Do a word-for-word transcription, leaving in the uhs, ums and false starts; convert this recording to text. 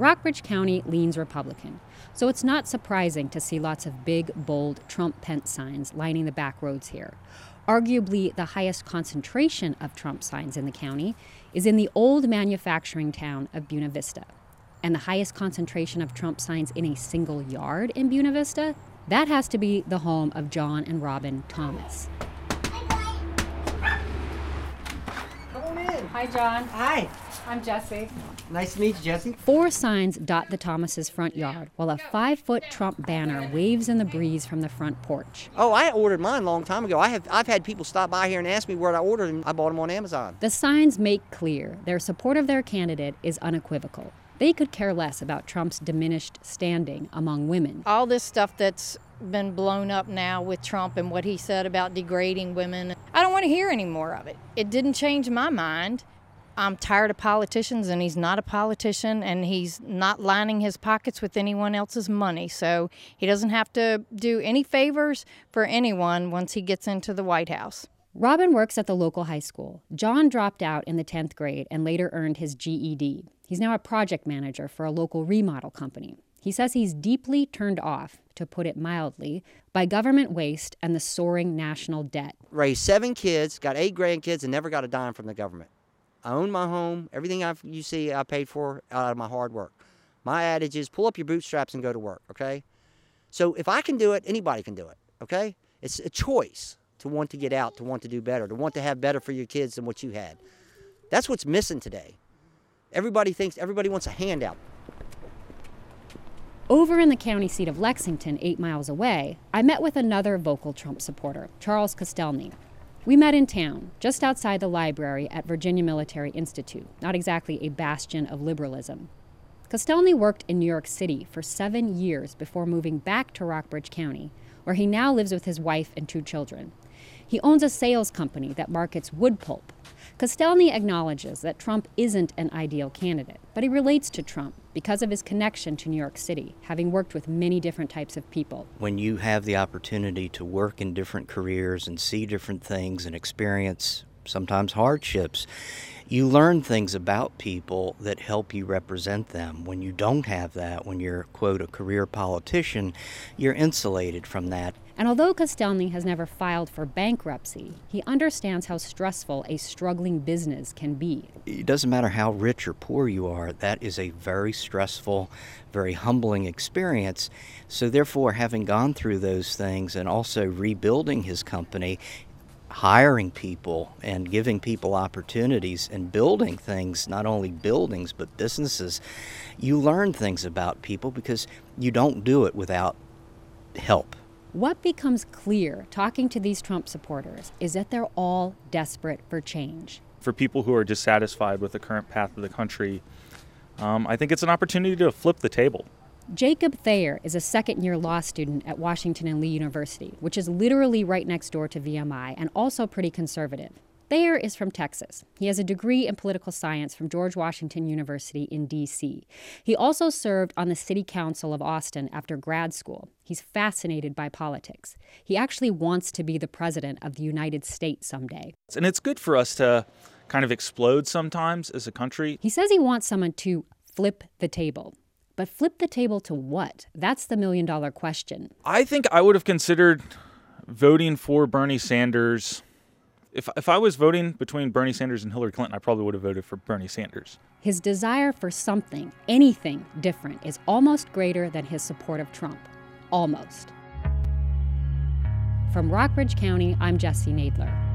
Rockbridge County leans Republican, so it's not surprising to see lots of big, bold Trump-Pence signs lining the back roads here. Arguably the highest concentration of Trump signs in the county is in the old manufacturing town of Buena Vista. And the highest concentration of Trump signs in a single yard in Buena Vista, that has to be the home of John and Robin Thomas. Come on in. Hi, John. Hi. I'm Jesse. Nice to meet you, Jesse. Four signs dot the Thomases' front yard, while a five-foot Trump banner waves in the breeze from the front porch. Oh, I ordered mine a long time ago. I have, I've had people stop by here and ask me where I ordered them. I bought them on Amazon. The signs make clear their support of their candidate is unequivocal. They could care less about Trump's diminished standing among women. All this stuff that's been blown up now with Trump and what he said about degrading women, I don't want to hear any more of it. It didn't change my mind. I'm tired of politicians, and he's not a politician, and he's not lining his pockets with anyone else's money. So he doesn't have to do any favors for anyone once he gets into the White House. Robin works at the local high school. John dropped out in the tenth grade and later earned his G E D. He's now a project manager for a local remodel company. He says he's deeply turned off, to put it mildly, by government waste and the soaring national debt. Raised seven kids, got eight grandkids, and never got a dime from the government. I own my home. Everything I've, you see I paid for out of my hard work. My adage is pull up your bootstraps and go to work, okay? So if I can do it, anybody can do it, okay? It's a choice to want to get out, to want to do better, to want to have better for your kids than what you had. That's what's missing today. Everybody thinks, everybody wants a handout. Over in the county seat of Lexington, eight miles away, I met with another vocal Trump supporter, Charles Castelny. We met in town, just outside the library at Virginia Military Institute, not exactly a bastion of liberalism. Castelny worked in New York City for seven years before moving back to Rockbridge County, where he now lives with his wife and two children. He owns a sales company that markets wood pulp. Castelny acknowledges that Trump isn't an ideal candidate, but he relates to Trump because of his connection to New York City, having worked with many different types of people. When you have the opportunity to work in different careers and see different things and experience sometimes hardships, you learn things about people that help you represent them. When you don't have that, when you're, quote, a career politician, you're insulated from that. And although Castelny has never filed for bankruptcy, he understands how stressful a struggling business can be. It doesn't matter how rich or poor you are, that is a very stressful, very humbling experience. So therefore, having gone through those things and also rebuilding his company, hiring people and giving people opportunities and building things, not only buildings but businesses, you learn things about people because you don't do it without help. What becomes clear talking to these Trump supporters is that they're all desperate for change. For people who are dissatisfied with the current path of the country, um, I think it's an opportunity to flip the table. Jacob Thayer is a second-year law student at Washington and Lee University, which is literally right next door to V M I and also pretty conservative. Thayer is from Texas. He has a degree in political science from George Washington University in D C. He also served on the City Council of Austin after grad school. He's fascinated by politics. He actually wants to be the president of the United States someday. And it's good for us to kind of explode sometimes as a country. He says he wants someone to flip the table. But flip the table to what? That's the million-dollar question. I think I would have considered voting for Bernie Sanders. If if I was voting between Bernie Sanders and Hillary Clinton, I probably would have voted for Bernie Sanders. His desire for something, anything different, is almost greater than his support of Trump. Almost. From Rockbridge County, I'm Jesse Nadler.